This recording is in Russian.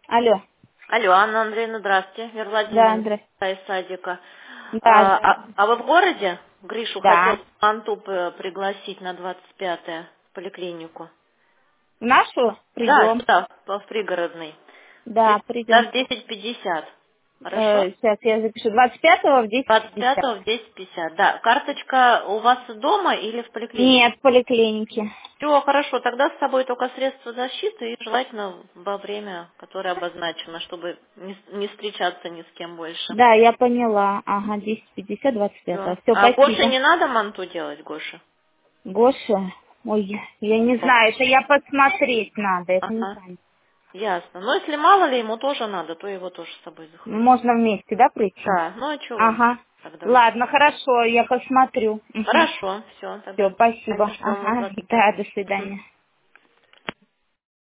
Алло. Алло, Анна Андреевна, здравствуйте. Вера Да, Владимировна Андрей. из садика. Да, здравствуйте. А вы в городе? Гришу хотел Да. в Манту пригласить на 25-е в поликлинику. В нашу Да, придем. сюда, в пригородный. Да, придем. Даже 10:50. Хорошо? Сейчас я запишу. 25-го в 10:50. 25-го в 10:50. Да. Карточка у вас дома или в поликлинике? Нет, в поликлинике. Все, хорошо. Тогда с собой только средства защиты и желательно во время, которое обозначено, чтобы не встречаться ни с кем больше. Да, я поняла. Ага, 10:50, 25-го. Все. Все, А Гоше спасибо. не надо манту делать, Гоша? Гоша? Ой, я не О, знаю, это я посмотреть надо, это не ага, знаю. ясно. Но если мало ли ему тоже надо, то его тоже с собой Ну, захватить. можно вместе, да, прийти? Да, ну а что вы Ага. тогда? Ладно, хорошо, я посмотрю. Хорошо, все, Все, тогда спасибо. ждем вас Ага, да, до 25-го. свидания.